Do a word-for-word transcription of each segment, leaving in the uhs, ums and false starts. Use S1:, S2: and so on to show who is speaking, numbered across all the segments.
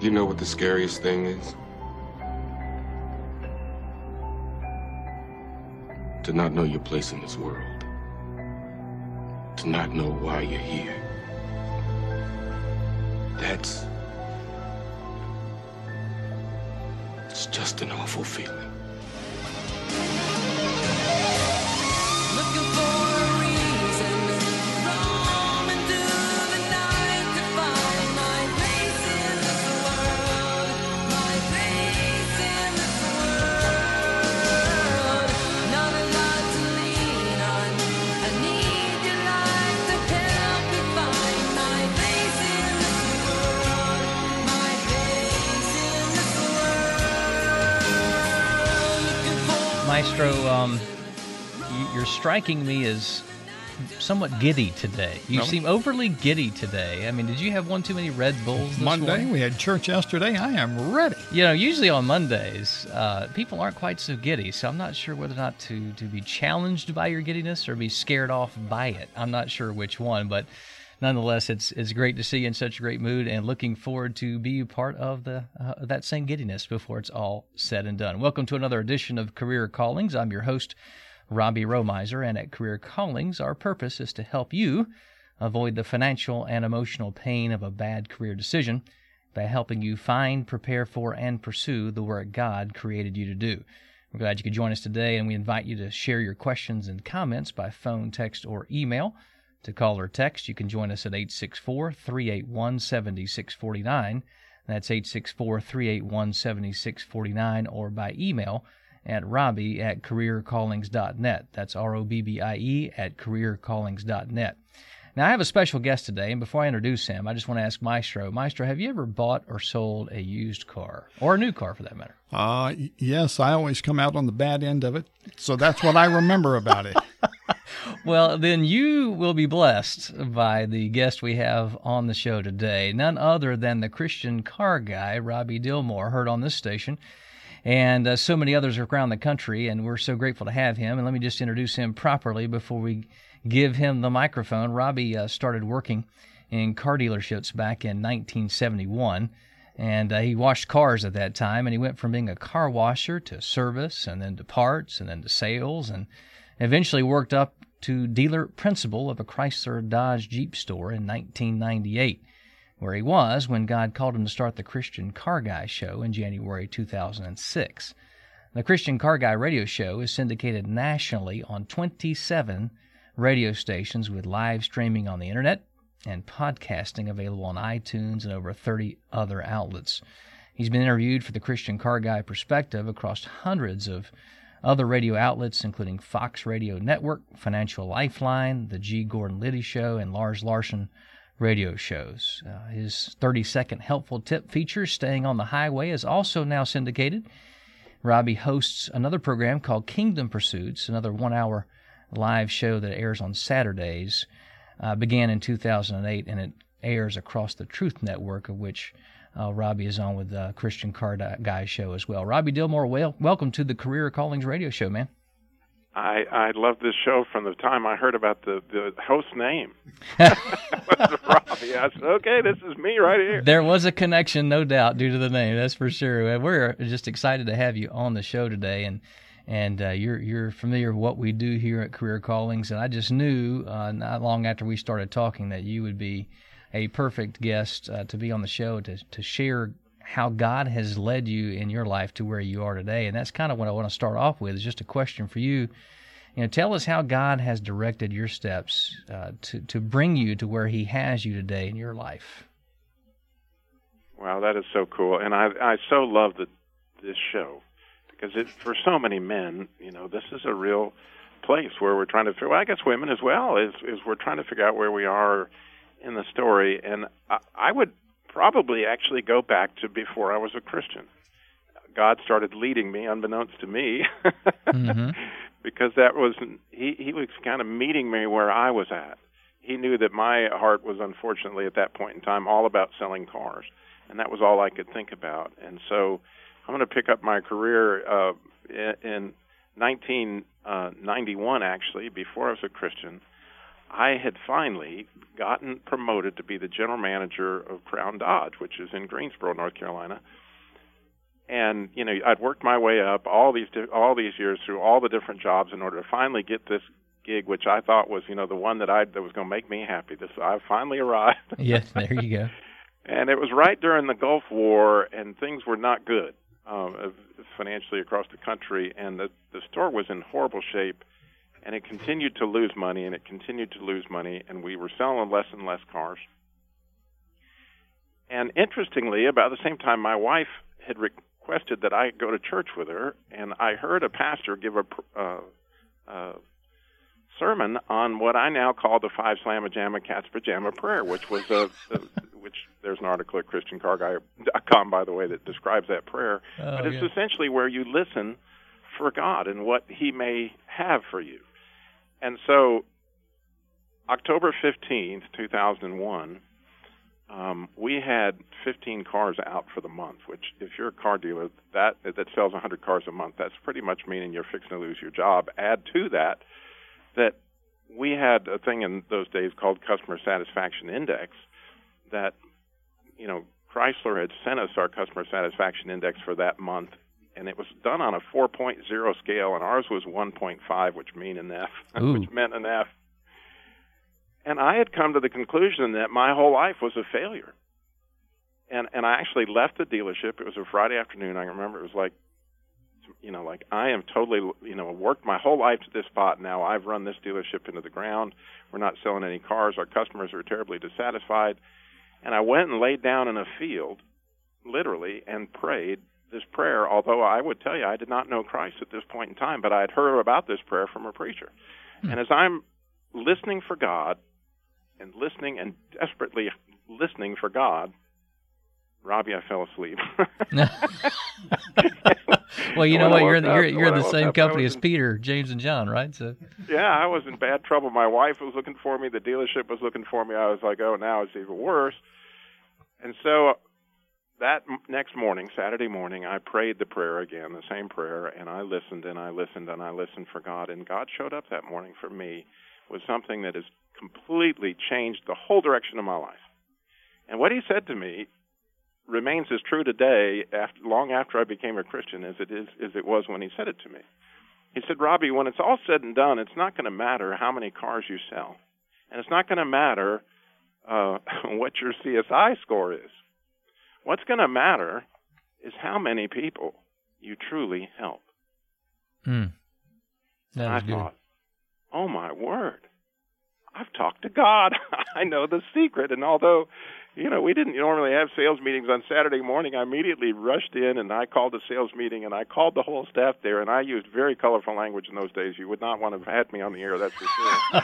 S1: You know what the scariest thing is? To not know your place in this world. To not know why you're here. That's... It's just an awful feeling.
S2: Looking for a reason, roaming through the night to find my place in this world, my place in this world. Not a lot to lean on. I need your light to help me find my place in this world, my place in this world. Looking for
S3: Maestro, um, you- you're striking me as somewhat giddy today. You
S4: No.
S3: seem overly giddy today. I mean, did you have one too many Red Bulls this
S4: Monday,
S3: morning?
S4: we had church yesterday. I am ready.
S3: You know, usually on Mondays, uh, people aren't quite so giddy, so I'm not sure whether or not to, to be challenged by your giddiness or be scared off by it. I'm not sure which one, but nonetheless, it's it's great to see you in such a great mood and looking forward to be a part of the uh, that same giddiness before it's all said and done. Welcome to another edition of Career Callings. I'm your host, Robbie Romiser, and at Career Callings, our purpose is to help you avoid the financial and emotional pain of a bad career decision by helping you find, prepare for, and pursue the work God created you to do. We're glad you could join us today, and we invite you to share your questions and comments by phone, text, or email. To call or text, you can join us at eight six four, three eight one, seven six four nine. That's eight six four, three eight one, seven six four nine, or by email at robbie at career callings dot net. That's R O B B I E at career callings dot net. Now, I have a special guest today, and before I introduce him, I just want to ask Maestro, Maestro, have you ever bought or sold a used car, or a new car for that matter?
S4: Uh, y- yes, I always come out on the bad end of it, so that's what I remember about it.
S3: Well, then you will be blessed by the guest we have on the show today, none other than the Christian car guy, Robbie Dilmore, heard on this station, and uh, so many others around the country, and we're so grateful to have him. And let me just introduce him properly before we give him the microphone. Robbie uh, started working in car dealerships back in nineteen seventy-one, and uh, he washed cars at that time, and he went from being a car washer to service, and then to parts, and then to sales, and eventually worked up to dealer principal of a Chrysler Dodge Jeep store in nineteen ninety-eight, where he was when God called him to start the Christian Car Guy Show in January two thousand six. The Christian Car Guy radio show is syndicated nationally on twenty-seven radio stations with live streaming on the internet and podcasting available on iTunes and over thirty other outlets. He's been interviewed for the Christian Car Guy Perspective across hundreds of other radio outlets, including Fox Radio Network, Financial Lifeline, The G. Gordon Liddy Show, and Lars Larson radio shows. Uh, his thirty-second helpful tip feature, Staying on the Highway, is also now syndicated. Robbie hosts another program called Kingdom Pursuits, another one-hour live show that airs on Saturdays. Uh, began in two thousand eight, and it airs across the Truth Network, of which Uh, Robbie is on with the Christian Car Guy Show as well. Robbie Dilmore, wel- welcome to the Career Callings radio show, man.
S5: I I love this show from the time I heard about the, the host name. Was Robbie. I said, okay, this is me right here.
S3: There was a connection, no doubt, due to the name, that's for sure. And we're just excited to have you on the show today, and and uh, you're you're familiar with what we do here at Career Callings, and I just knew uh, not long after we started talking that you would be a perfect guest uh, to be on the show to to share how God has led you in your life to where you are today. And that's kind of what I want to start off with, is just a question for you. You know, tell us how God has directed your steps uh, to, to bring you to where he has you today in your life.
S5: Wow, that is so cool. And I I so love the, this show because it, for so many men, you know, this is a real place where we're trying to figure, well, I guess women as well, is, is we're trying to figure out where we are in the story. And I, I would probably actually go back to before I was a Christian. God started leading me, unbeknownst to me, mm-hmm. because that was he, he was kind of meeting me where I was at. He knew that my heart was, unfortunately, at that point in time, all about selling cars, and that was all I could think about. And so I'm going to pick up my career uh, in nineteen ninety-one, actually, before I was a Christian. I had finally gotten promoted to be the general manager of Crown Dodge, which is in Greensboro, North Carolina. And you know, I'd worked my way up all these di- all these years through all the different jobs in order to finally get this gig, which I thought was, you know, the one that I that was going to make me happy. This I finally arrived.
S3: Yes, there you go.
S5: And it was right during the Gulf War, and things were not good um, financially across the country, and the the store was in horrible shape. And it continued to lose money, and it continued to lose money, and we were selling less and less cars. And interestingly, about the same time, my wife had requested that I go to church with her, and I heard a pastor give a uh, uh, sermon on what I now call the Five Slamma Jamma Cat's Pajama Prayer, which was a, a which there's an article at Christian Car Guy dot com, by the way, that describes that prayer.
S3: Oh,
S5: but it's
S3: yeah.
S5: essentially where you listen for God and what He may have for you. And so, October fifteenth, two thousand one, um, we had fifteen cars out for the month, which, if you're a car dealer that that sells one hundred cars a month, that's pretty much meaning you're fixing to lose your job. Add to that that we had a thing in those days called Customer Satisfaction Index that, you know, Chrysler had sent us our Customer Satisfaction Index for that month, and it was done on a four point oh scale, and ours was one point five, which mean an F, which meant an F. And I had come to the conclusion that my whole life was a failure. And and I actually left the dealership. It was a Friday afternoon. I remember it was like, you know, like I am totally, you know, worked my whole life to this spot. Now I've run this dealership into the ground. We're not selling any cars. Our customers are terribly dissatisfied. And I went and laid down in a field, literally, and prayed this prayer, although I would tell you I did not know Christ at this point in time, but I had heard about this prayer from a preacher. Hmm. And as I'm listening for God and listening and desperately listening for God, Robbie, I fell asleep.
S3: Well, you know what? You're the,
S5: up,
S3: you're, you're the same
S5: up,
S3: company as
S5: in,
S3: Peter, James, and John, right? So.
S5: Yeah, I was in bad trouble. My wife was looking for me. The dealership was looking for me. I was like, oh, now it's even worse. And so that next morning, Saturday morning, I prayed the prayer again, the same prayer, and I listened and I listened and I listened for God. And God showed up that morning for me with something that has completely changed the whole direction of my life. And what He said to me remains as true today, after, long after I became a Christian, as it is as it was when He said it to me. He said, Robbie, when it's all said and done, it's not going to matter how many cars you sell, and it's not going to matter uh, what your C S I score is. What's going to matter is how many people you truly help.
S3: Mm. That
S5: and I
S3: is good.
S5: thought, oh my word, I've talked to God. I know the secret, and although, you know, we didn't normally have sales meetings on Saturday morning, I immediately rushed in and I called a sales meeting and I called the whole staff there, and I used very colorful language in those days. You would not want to have had me on the air, that's for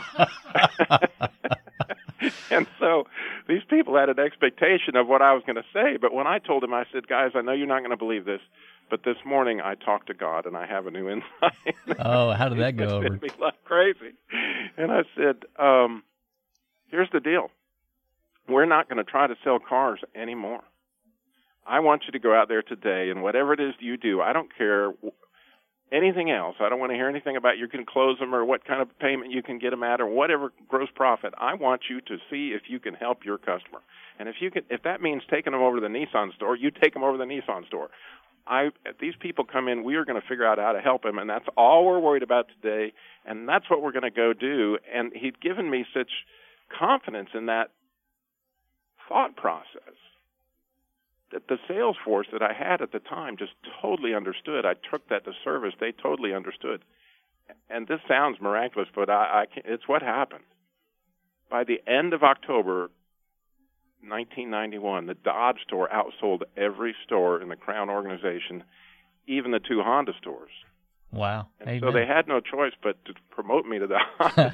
S5: sure. And so these people had an expectation of what I was going to say, but when I told them, I said, guys, I know you're not going to believe this, but this morning I talked to God and I have a new insight.
S3: Oh, how did that go over?
S5: It made me laugh crazy. And I said, um, here's the deal. We're not going to try to sell cars anymore. I want you to go out there today, and whatever it is you do, I don't care anything else. I don't want to hear anything about you can close them or what kind of payment you can get them at or whatever gross profit. I want you to see if you can help your customer. And if you can, if that means taking them over to the Nissan store, you take them over to the Nissan store. I, if these people come in, we are going to figure out how to help them, and that's all we're worried about today, and that's what we're going to go do. And he'd given me such confidence in that thought process that the sales force that I had at the time just totally understood. I took that to service. They totally understood. And this sounds miraculous, but I, I can't, it's what happened. By the end of October nineteen ninety-one, the Dodge store outsold every store in the Crown organization, even the two Honda stores.
S3: Wow.
S5: And so they had no choice but to promote me to the Honda,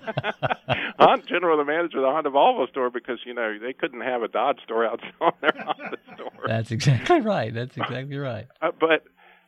S5: Honda general manager of the Honda Volvo store, because, you know, they couldn't have a Dodge store outside their Honda store.
S3: That's exactly right. That's exactly right.
S5: Uh, but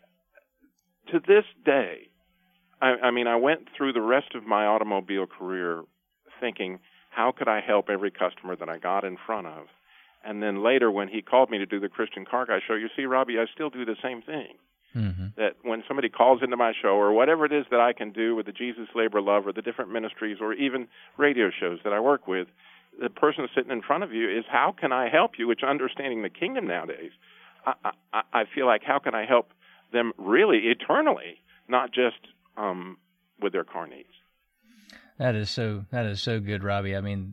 S5: to this day, I, I mean, I went through the rest of my automobile career thinking, how could I help every customer that I got in front of? And then later when he called me to do the Christian Car Guy show, you see, Robbie, I still do the same thing.
S3: Mm-hmm.
S5: That when somebody calls into my show or whatever it is that I can do with the Jesus Labor Love or the different ministries or even radio shows that I work with, the person sitting in front of you is, how can I help you? Which, understanding the kingdom nowadays, I, I, I feel like, how can I help them really eternally, not just um, with their car needs?
S3: That is so. That is so good, Robbie. I mean,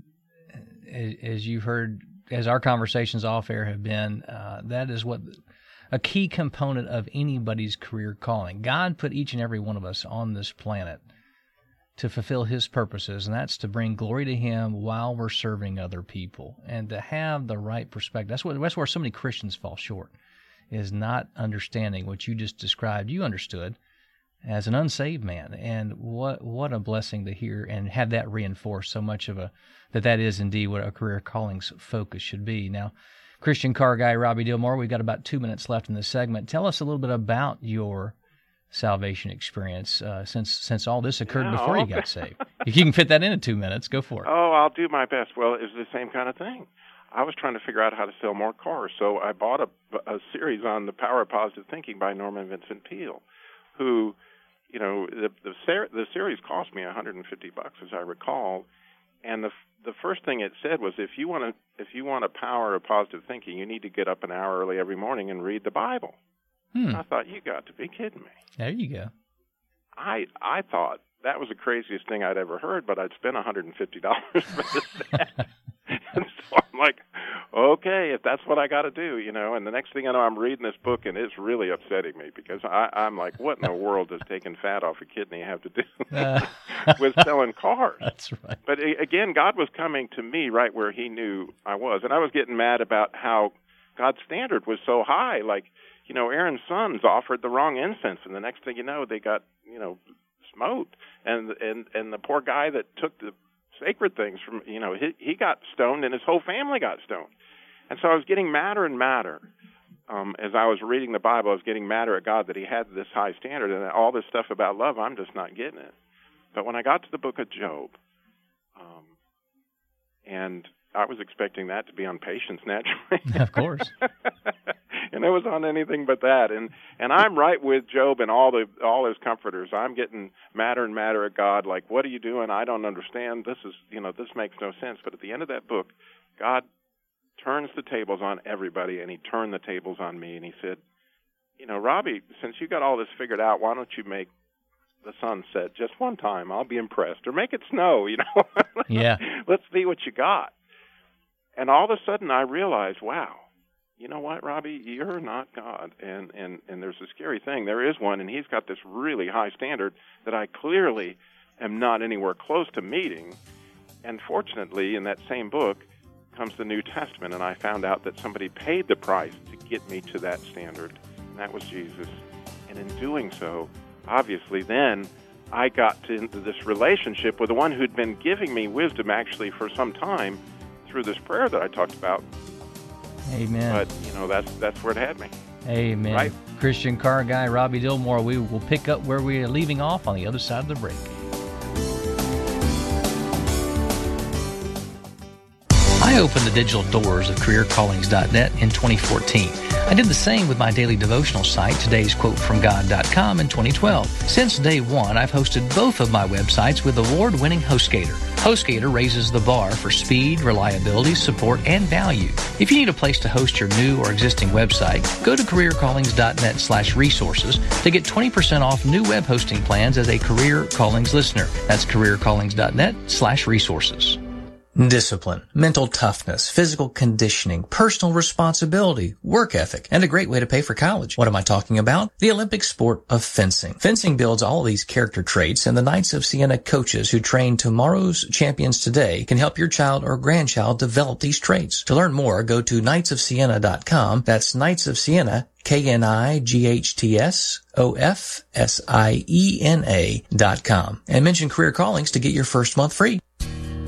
S3: as you've heard, as our conversations off air have been, uh, that is what a key component of anybody's career calling. God put each and every one of us on this planet to fulfill His purposes, and that's to bring glory to Him while we're serving other people, and to have the right perspective. That's what. That's where so many Christians fall short, is not understanding what you just described. You understood as an unsaved man, and what what a blessing to hear and have that reinforced so much of a that that is indeed what a career calling's focus should be. Now, Christian car guy Robbie Dilmore, we've got about two minutes left in this segment. Tell us a little bit about your salvation experience uh, since since all this occurred
S5: Yeah,
S3: before you
S5: okay.
S3: got saved. If you can fit that into two minutes, go for it.
S5: Oh, I'll do my best. Well, it's the same kind of thing. I was trying to figure out how to sell more cars, so I bought a, a series on the power of positive thinking by Norman Vincent Peale, who, you know, the the, ser- the series cost me one hundred fifty bucks, as I recall, and the the first thing it said was, if you want to if you want a power of positive thinking, you need to get up an hour early every morning and read the Bible.
S3: Hmm.
S5: I thought, you got to be kidding me.
S3: There you go.
S5: I I thought that was the craziest thing I'd ever heard, but I'd spent one hundred fifty dollars for this set. And so I'm like, okay, if that's what I got to do, you know. And the next thing I know, I'm reading this book, and it's really upsetting me, because I, I'm like, what in the world does taking fat off a kidney have to do
S3: Uh.
S5: with selling cars?
S3: That's right.
S5: But a- again, God was coming to me right where He knew I was. And I was getting mad about how God's standard was so high. Like, you know, Aaron's sons offered the wrong incense, and the next thing you know, they got, you know, smote. And and and the poor guy that took the sacred things from, you know, he, he got stoned, and his whole family got stoned. And so I was getting madder and madder. Um, as I was reading the Bible, I was getting madder at God that He had this high standard, and all this stuff about love, I'm just not getting it. But when I got to the book of Job, um, and I was expecting that to be on patience, naturally.
S3: Of course.
S5: And it was on anything but that. And and I'm right with Job and all the all his comforters. I'm getting madder and madder at God, like, what are you doing? I don't understand. This is, you know, this makes no sense. But at the end of that book, God turns the tables on everybody, and He turned the tables on me, and He said, you know, Robbie, since you got all this figured out, why don't you make the sun set just one time? I'll be impressed. Or make it snow, you know.
S3: Yeah.
S5: Let's see what you got. And all of a sudden I realized, wow, you know what, Robbie, you're not God. And, and, and there's a scary thing. There is one, and He's got this really high standard that I clearly am not anywhere close to meeting. And fortunately, in that same book comes the New Testament, and I found out that somebody paid the price to get me to that standard, and that was Jesus. And in doing so, obviously then I got to, into this relationship with the one who'd been giving me wisdom actually for some time through this prayer that I talked about.
S3: Amen.
S5: But, you know, that's that's where it had me.
S3: Amen.
S5: Right.
S3: Christian car guy Robbie Dilmore. We will pick up where we are leaving off on the other side of the break. I opened the digital doors of career callings dot net in twenty fourteen. I did the same with my daily devotional site, Today's Quote From God dot com, in twenty twelve. Since day one, I've hosted both of my websites with award-winning HostGator. HostGator raises the bar for speed, reliability, support, and value. If you need a place to host your new or existing website, go to career callings dot net slash resources to get twenty percent off new web hosting plans as a Career Callings listener. That's career callings dot net slash resources. Discipline, mental toughness, physical conditioning, personal responsibility, work ethic, and a great way to pay for college. What am I talking about? The Olympic sport of fencing. Fencing builds all these character traits, and the Knights of Siena coaches who train tomorrow's champions today can help your child or grandchild develop these traits. To learn more, go to knights of siena dot com. That's Knights of Siena, K N I G H T S O F S I E N A dot com. And mention Career Callings to get your first month free.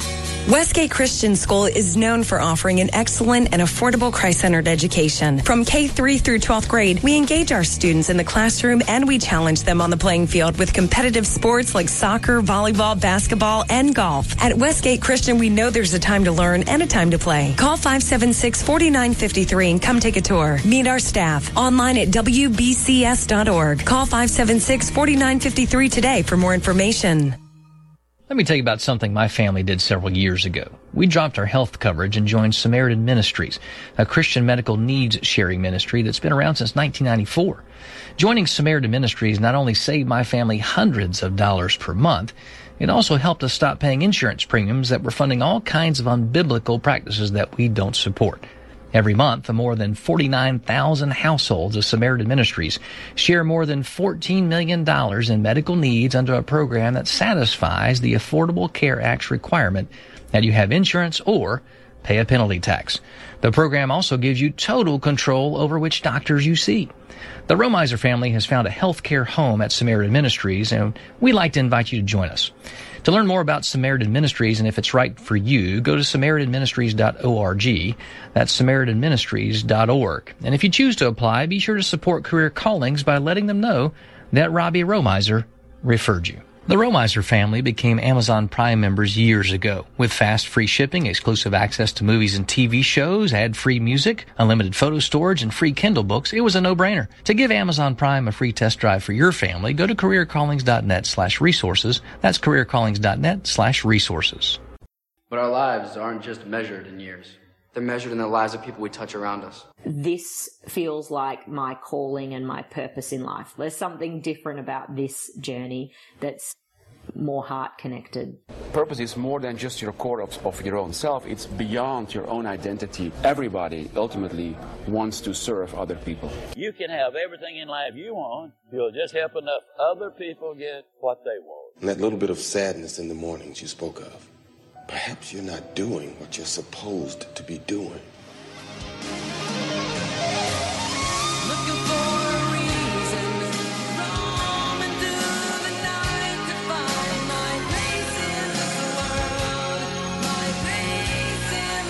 S6: Westgate Christian School is known for offering an excellent and affordable Christ-centered education. From K through through twelfth grade, we engage our students in the classroom and we challenge them on the playing field with competitive sports like soccer, volleyball, basketball, and golf. At Westgate Christian, we know there's a time to learn and a time to play. Call five seven six, four nine five three and come take a tour. Meet our staff online at W B C S dot org. Call five seven six, four nine five three today for more information.
S3: Let me tell you about something my family did several years ago. We dropped our health coverage and joined Samaritan Ministries, a Christian medical needs sharing ministry that's been around since nineteen ninety-four. Joining Samaritan Ministries not only saved my family hundreds of dollars per month, it also helped us stop paying insurance premiums that were funding all kinds of unbiblical practices that we don't support. Every month, the more than forty-nine thousand households of Samaritan Ministries share more than fourteen million dollars in medical needs under a program that satisfies the Affordable Care Act's requirement that you have insurance or pay a penalty tax. The program also gives you total control over which doctors you see. The Romiser family has found a health care home at Samaritan Ministries, and we'd like to invite you to join us. To learn more about Samaritan Ministries and if it's right for you, go to samaritan ministries dot org. That's samaritan ministries dot org. And if you choose to apply, be sure to support Career Callings by letting them know that Robbie Romiser referred you. The Romiser family became Amazon Prime members years ago. With fast, free shipping, exclusive access to movies and T V shows, ad-free music, unlimited photo storage, and free Kindle books, it was a no-brainer. To give Amazon Prime a free test drive for your family, go to careercallings.net slash resources. That's careercallings.net slash resources.
S7: But our lives aren't just measured in years. They're measured in the lives of people we touch around us.
S8: This feels like my calling and my purpose in life. There's something different about this journey that's more heart connected.
S9: Purpose is more than just your core of, of your own self. It's beyond your own identity. Everybody ultimately wants to serve other people.
S10: You can have everything in life you want. You'll just help enough other people get what they want.
S1: And that little bit of sadness in the mornings you spoke of. Perhaps you're not doing what you're supposed to be doing.
S2: Looking for a reason, roaming through the night to find my place in this world, my place in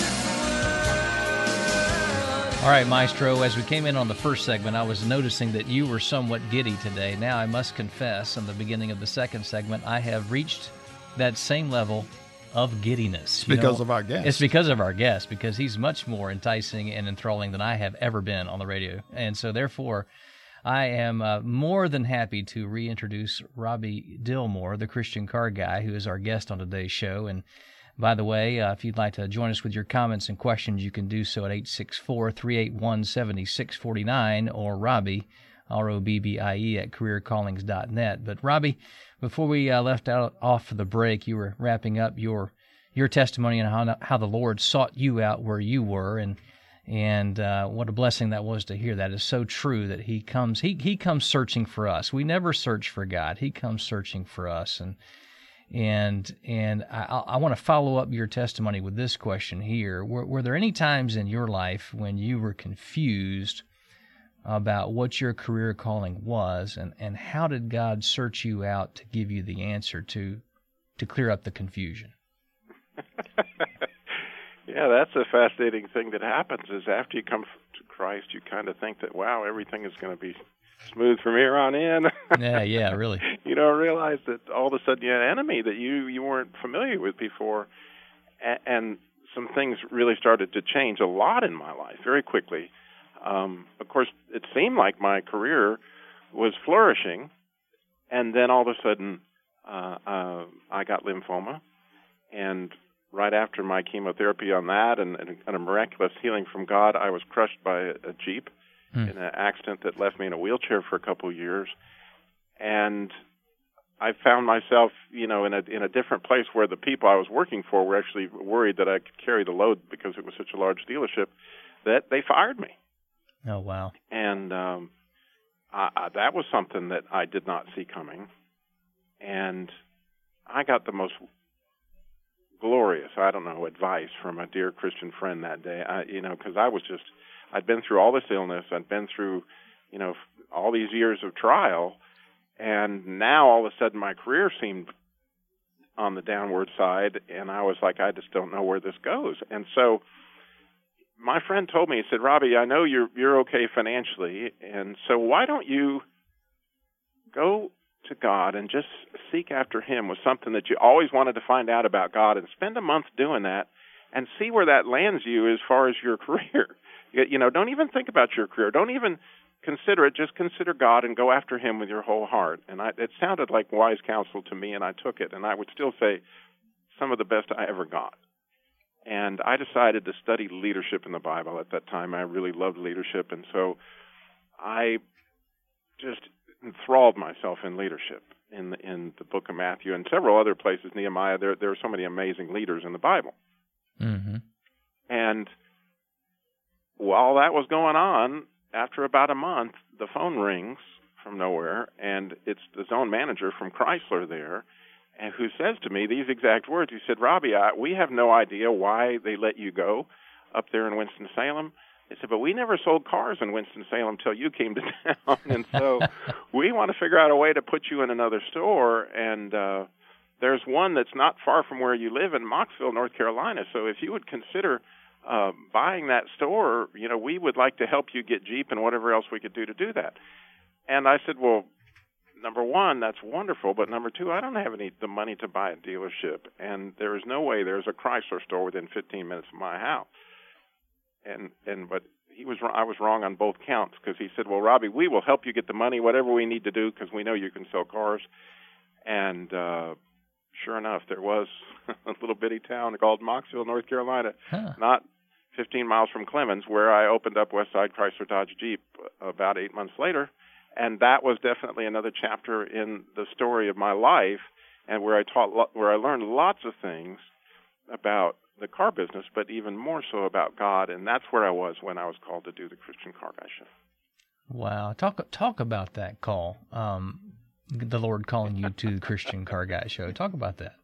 S2: this world.
S3: All right, Maestro, as we came in on the first segment, I was noticing that you were somewhat giddy today. Now, I must confess, in the beginning of the second segment, I have reached that same level of giddiness.
S4: It's because know, of our guest.
S3: It's because of our guest, because he's much more enticing and enthralling than I have ever been on the radio. And so, therefore, I am uh, more than happy to reintroduce Robbie Dillmore, the Christian car guy, who is our guest on today's show. And by the way, uh, if you'd like to join us with your comments and questions, you can do so at eight six four, three eight one, seven six four nine or Robbie, R O B B I E, at career callings dot net. But, Robbie, before we uh, left out off for the break, you were wrapping up your your testimony and how how the Lord sought you out where you were, and and uh, what a blessing that was to hear. That is so true, that He comes He He comes searching for us. We never search for God; He comes searching for us. And and and I, I want to follow up your testimony with this question here: Were, were there any times in your life when you were confused about what your career calling was, and, and how did God search you out to give you the answer to to clear up the confusion?
S5: Yeah, that's a fascinating thing that happens, is after you come to Christ, you kind of think that, wow, everything is going to be smooth from here on in.
S3: Yeah, yeah, really.
S5: You don't realize that all of a sudden you had an enemy that you, you weren't familiar with before, and, and some things really started to change a lot in my life very quickly. Um, of course, it seemed like my career was flourishing, and then all of a sudden uh, uh, I got lymphoma, and right after my chemotherapy on that and, and, and a miraculous healing from God, I was crushed by a, a Jeep hmm. in an accident that left me in a wheelchair for a couple of years, and I found myself, you know, in a in a different place where the people I was working for were actually worried that I could carry the load because it was such a large dealership, that they fired me.
S3: Oh, wow.
S5: And um, I, I, that was something that I did not see coming. And I got the most glorious, I don't know, advice from a dear Christian friend that day, I, you know, because I was just, I'd been through all this illness. I'd been through, you know, all these years of trial. And now all of a sudden my career seemed on the downward side, and I was like, I just don't know where this goes. And so my friend told me, he said, Robbie, I know you're you're okay financially, and so why don't you go to God and just seek after Him with something that you always wanted to find out about God, and spend a month doing that and see where that lands you as far as your career. You know, don't even think about your career. Don't even consider it. Just consider God and go after Him with your whole heart. And I, it sounded like wise counsel to me, and I took it. And I would still say some of the best I ever got. And I decided to study leadership in the Bible at that time. I really loved leadership. And so I just enthralled myself in leadership in the, in the book of Matthew and several other places, Nehemiah. There, there are so many amazing leaders in the Bible.
S3: Mm-hmm.
S5: And while that was going on, after about a month, the phone rings from nowhere, and it's the zone manager from Chrysler there, and who says to me these exact words. He said, Robbie, I, we have no idea why they let you go up there in Winston-Salem. He said, but we never sold cars in Winston-Salem till you came to town, and so we want to figure out a way to put you in another store, and uh, there's one that's not far from where you live in Mocksville, North Carolina, so if you would consider Uh, buying that store, you know, we would like to help you get Jeep and whatever else we could do to do that. And I said, well, number one, that's wonderful, but number two, I don't have any the money to buy a dealership, and there is no way there's a Chrysler store within fifteen minutes of my house. And and but he was I was wrong on both counts, because he said, well, Robbie, we will help you get the money, whatever we need to do, because we know you can sell cars. And uh, sure enough, there was a little bitty town called Mocksville, North Carolina,
S3: huh.
S5: not fifteen miles from Clemens, where I opened up Westside Chrysler Dodge Jeep about eight months later. And that was definitely another chapter in the story of my life, and where I taught, where I learned lots of things about the car business, but even more so about God. And that's where I was when I was called to do the Christian Car Guy Show.
S3: Wow. Talk talk about that call. Um, the Lord calling you to the Christian Car Guy Show. Talk about that.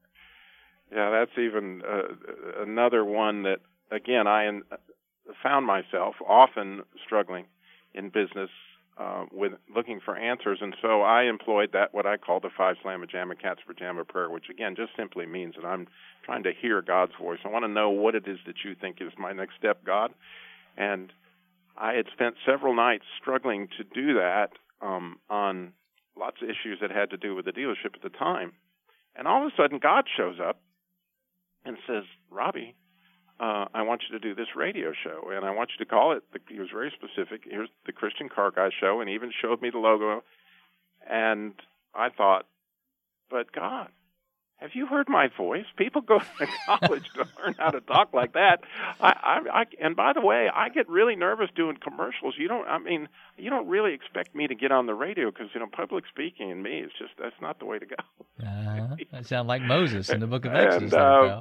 S5: Yeah, that's even uh, another one that, again, I found myself often struggling in business uh, with looking for answers, and so I employed that, what I call the five slamma jamma cats pajama prayer, which, again, just simply means that I'm trying to hear God's voice. I want to know what it is that you think is my next step, God. And I had spent several nights struggling to do that um, on lots of issues that had to do with the dealership at the time. And all of a sudden, God shows up and says, Robbie, uh, I want you to do this radio show, and I want you to call it, the, he was very specific, here's the Christian Car Guy Show, and even showed me the logo. And I thought, but God, have you heard my voice? People go to college to learn how to talk like that. I, I, I, and by the way, I get really nervous doing commercials. You don't, I mean, you don't really expect me to get on the radio, because, you know, public speaking and me is just, that's not the way to go.
S3: Uh-huh. That sounds like Moses in the book of Exodus.
S5: And, uh,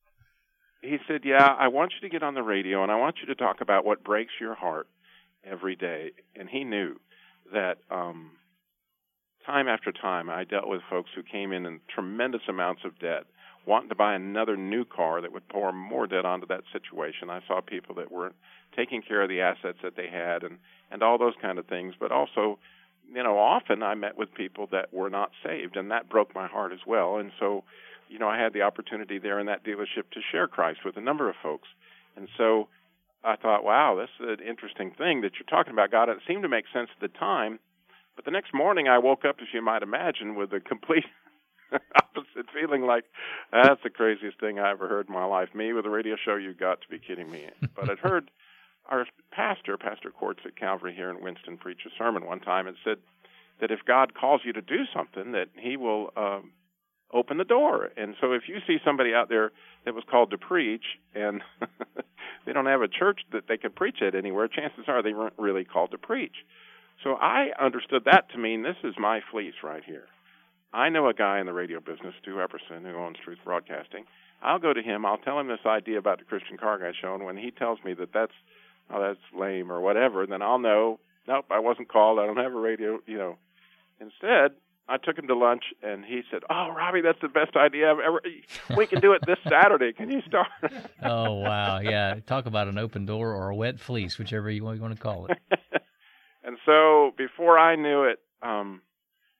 S5: he said, yeah, I want you to get on the radio, and I want you to talk about what breaks your heart every day. And he knew that um, time after time I dealt with folks who came in in tremendous amounts of debt, wanting to buy another new car that would pour more debt onto that situation. I saw people that weren't taking care of the assets that they had, and, and all those kind of things. But also, you know, often I met with people that were not saved, and that broke my heart as well. And so, you know, I had the opportunity there in that dealership to share Christ with a number of folks. And so I thought, wow, this is an interesting thing that you're talking about, God. It seemed to make sense at the time. But the next morning I woke up, as you might imagine, with a complete opposite feeling, like, that's the craziest thing I ever heard in my life. Me with a radio show, you got to be kidding me. But I'd heard our pastor, Pastor Quartz at Calvary here in Winston, preach a sermon one time and said that if God calls you to do something, that he will um, open the door. And so if you see somebody out there that was called to preach and they don't have a church that they could preach at anywhere, chances are they weren't really called to preach. So I understood that to mean this is my fleece right here. I know a guy in the radio business, Stu Epperson, who owns Truth Broadcasting. I'll go to him. I'll tell him this idea about the Christian Car Guy Show, and when he tells me that that's, oh, that's lame or whatever, then I'll know, nope, I wasn't called. I don't have a radio, you know. Instead, I took him to lunch, and he said, oh, Robbie, that's the best idea I've ever, we can do it this Saturday. Can you start?
S3: Oh, wow, yeah. Talk about an open door or a wet fleece, whichever you want to call it.
S5: And so before I knew it, um,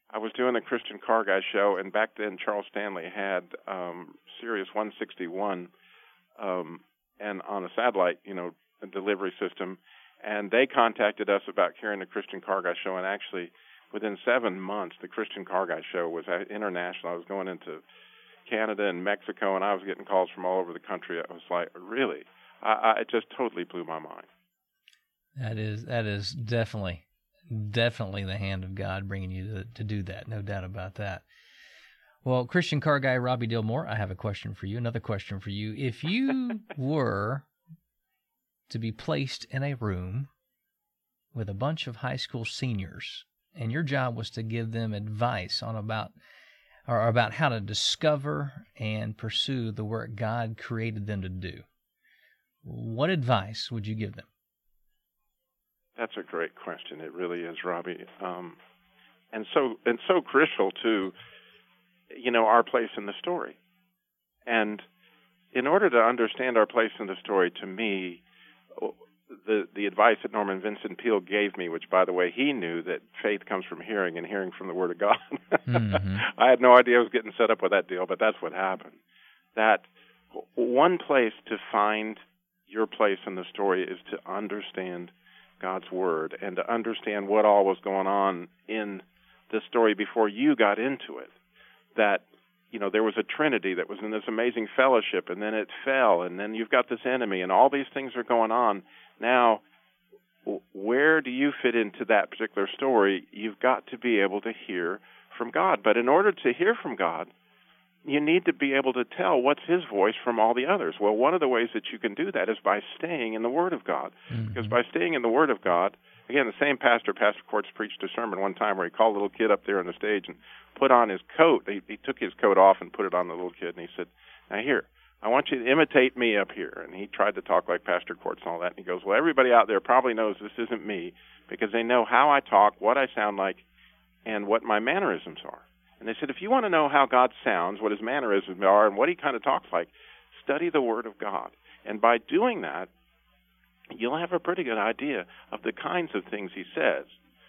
S5: I was doing the Christian Car Guy show, and back then Charles Stanley had um, Sirius one sixty-one um, and on a satellite, you know, a delivery system, and they contacted us about carrying the Christian Car Guy show, and actually within seven months, the Christian Car Guy show was international. I was going into Canada and Mexico, and I was getting calls from all over the country. I was like, really? I, I, it just totally blew my mind.
S3: That is that is definitely, definitely the hand of God bringing you to, to do that. No doubt about that. Well, Christian Car Guy Robbie Dilmore, I have a question for you, another question for you. If you were to be placed in a room with a bunch of high school seniors, and your job was to give them advice on about or about how to discover and pursue the work God created them to do, what advice would you give them?
S5: That's a great question. It really is, Robbie, um, and so and so crucial to, you know, our place in the story. And in order to understand our place in the story, to me, the the advice that Norman Vincent Peale gave me, which, by the way, he knew that faith comes from hearing and hearing from the Word of God. Mm-hmm. I had no idea I was getting set up with that deal, but that's what happened. That one place to find your place in the story is to understand God's Word and to understand what all was going on in the story before you got into it. That, you know, there was a Trinity that was in this amazing fellowship, and then it fell, and then you've got this enemy, and all these things are going on. Now, where do you fit into that particular story? You've got to be able to hear from God. But in order to hear from God, you need to be able to tell what's His voice from all the others. Well, one of the ways that you can do that is by staying in the Word of God. Mm-hmm. Because by staying in the Word of God, again, the same pastor, Pastor Quartz, preached a sermon one time where he called a little kid up there on the stage and put on his coat. He, he took his coat off and put it on the little kid, and he said, now here, I want you to imitate me up here. And he tried to talk like Pastor Quartz and all that. And he goes, well, everybody out there probably knows this isn't me because they know how I talk, what I sound like, and what my mannerisms are. And they said, if you want to know how God sounds, what His mannerisms are, and what He kind of talks like, study the Word of God. And by doing that, you'll have a pretty good idea of the kinds of things He says.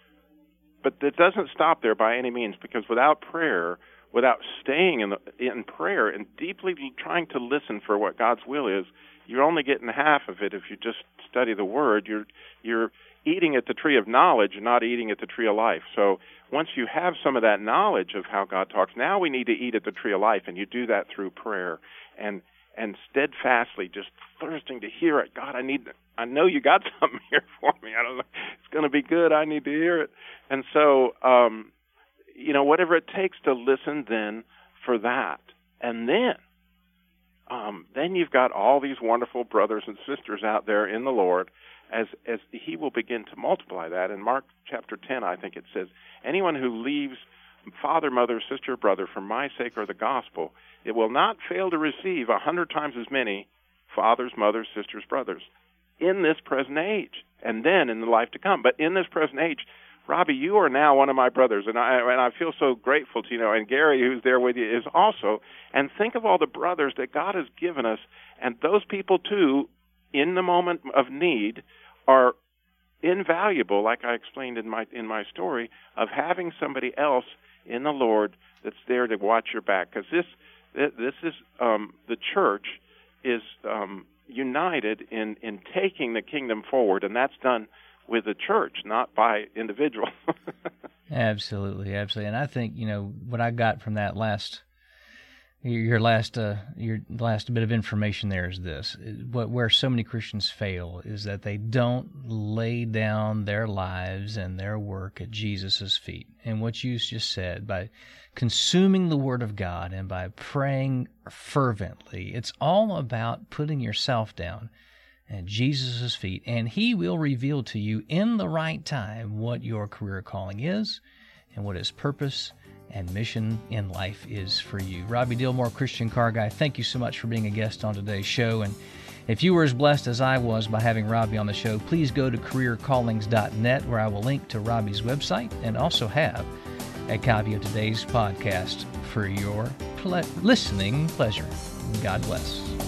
S5: But it doesn't stop there by any means, because without prayer, without staying in, the, in prayer and deeply trying to listen for what God's will is, you're only getting half of it if you just study the Word. You're you're eating at the tree of knowledge and not eating at the tree of life. So once you have some of that knowledge of how God talks, now we need to eat at the tree of life, and you do that through prayer and and steadfastly just thirsting to hear it. God, I need, I know you got something here for me. I don't know. It's going to be good. I need to hear it. And so, um, you know, whatever it takes to listen then for that. And then, um, then you've got all these wonderful brothers and sisters out there in the Lord as as He will begin to multiply that. In Mark chapter ten, I think it says, anyone who leaves father, mother, sister, brother for my sake or the gospel, it will not fail to receive a hundred times as many fathers, mothers, sisters, brothers in this present age, and then in the life to come. But in this present age, Robbie, you are now one of my brothers, and I and I feel so grateful to you know. And Gary, who's there with you, is also. And think of all the brothers that God has given us, and those people too, in the moment of need, are invaluable. Like I explained in my in my story of having somebody else in the Lord that's there to watch your back, because this this is um, the church is um, united in in taking the kingdom forward, and that's done with the church, not by individuals.
S3: Absolutely, absolutely. And I think, you know, what I got from that last, your last, uh, your last bit of information there is this: what where so many Christians fail is that they don't lay down their lives and their work at Jesus' feet. And what you just said, by consuming the Word of God and by praying fervently, it's all about putting yourself down at Jesus' feet, and He will reveal to you in the right time what your career calling is and what His purpose and mission in life is for you. Robbie Dilmore, Christian Car Guy, thank you so much for being a guest on today's show. And if you were as blessed as I was by having Robbie on the show, please go to career callings dot net, where I will link to Robbie's website and also have a copy of today's podcast for your ple- listening pleasure. God bless.